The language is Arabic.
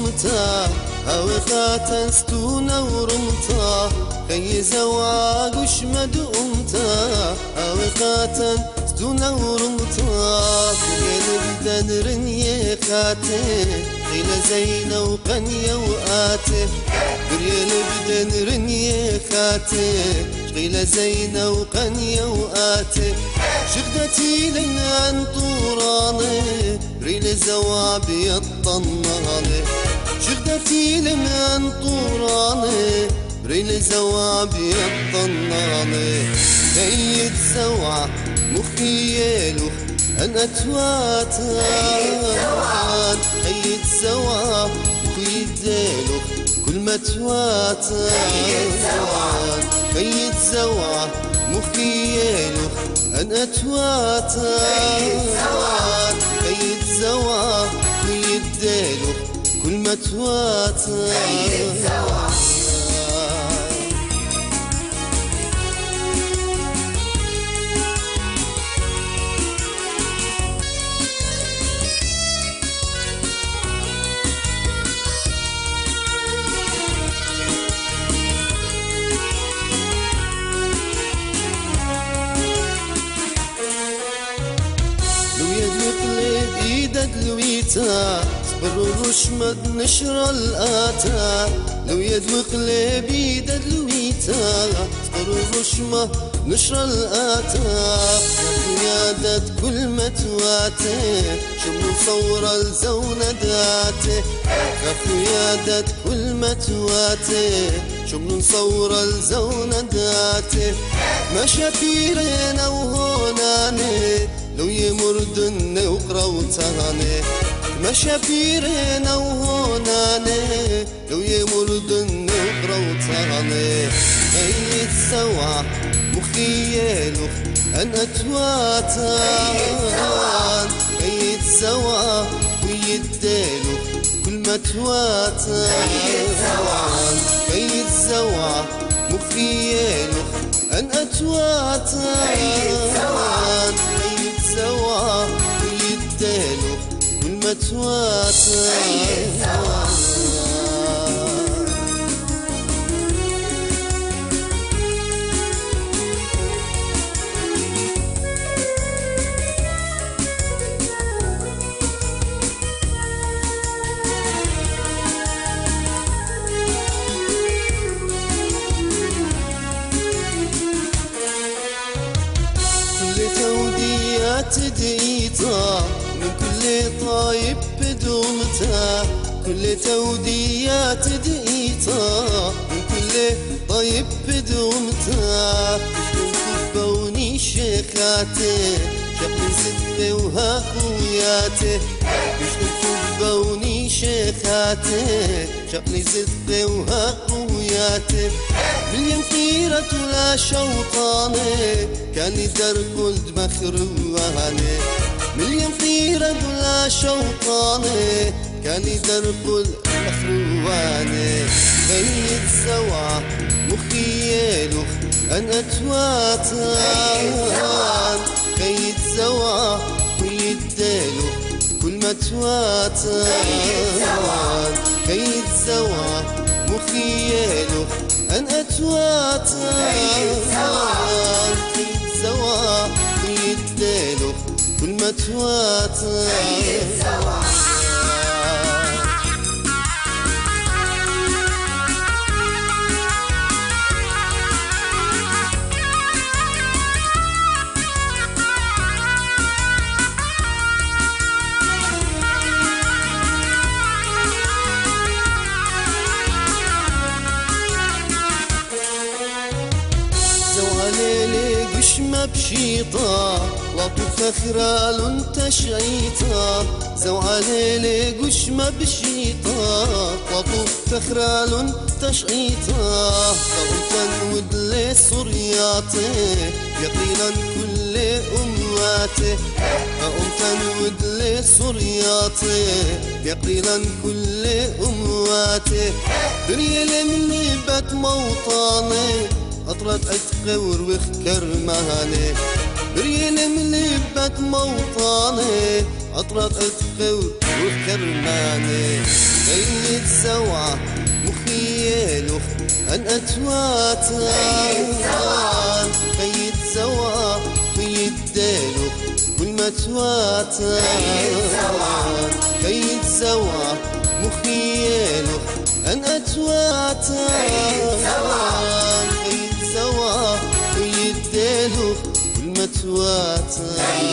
أمتا هاوخاتا ستونا ورمتا خي زوعا قشمد أمتا هاوخاتا ستونا ورمتا يلبدن رنيه خاتي غيل زينة وقنية وآته يلبدن رنيه خاتي غيل زينة وقنية وآته شغدتي لنا عن طوراني ريل زوابي الطناني شغدتي لنا عن طوراني ريل زوابي الطناني كي يتزوع مخي يلوخ أنا تواتان كي يتزوع مخي يدلوخ كل ما تواتان كي يتزوع مخي يلوخ أنا تواتان كي يتزوع ويدلوخ كل ما تواتان لويتا صبر رشمد نشر الآتا لو يدوق لي دد لويتا صبر رشمة نشر الآتا يا دد كل ما تواتي شو مصور الزونة داتي كفو يا دد كل ما تواتي شو نصور الزونة داتي ما شفيرنا وهوناني لو يمردن وقروتاني ما شفيرنا وهوناني لو يمردن وقروتاني كي يتسوع مخي يلوخ أنا تواتان كي يتسوع ويدلوخ كل ما تواتان كي يتسوع مخي يلوخ أنا تواتان سوا ويدلوخ كل ما تواتان تديتا من كل طايب بدومتا كل توديات تديتا من كل طايب بدومتا كوني شيخاتي شقني ستة وهاكوياتي كوني شيخاتي شقني ستة وهاكوياتي مليون خيرة لا شوطاني كان يدر قلد مخرواني مليون خيرة لا شوطاني كان يدر قلد مخرواني كي يتسوع مخي يلوخ أنا تواتان كي يتسوع ويدلوخ كل ما تواتان كي يتسوع مخي يلوخ أنا تواتان كي يتسوع ويدلوخ كل ما تواتان ما بشيطة لطف خرال تشعيطة زوع ليلي قش ما بشيطة لطف خرال تشعيطة قوتا ودلي صرياتي يقينا كل أمواتي قوتا ودلي صرياتي يقينا كل أمواتي بريل مني بات موطاني أطرت أتقور وخكرماني بريل ملبت موطاني أطرت أتقور وخكرماني كي يتسوى مخيلو أن أتواتر كي يتسوى كي يديلو كل ما تواتر كي يتسوى مخيلو أن أتواتر كي يتسوى كي يديلو كل ما تواتر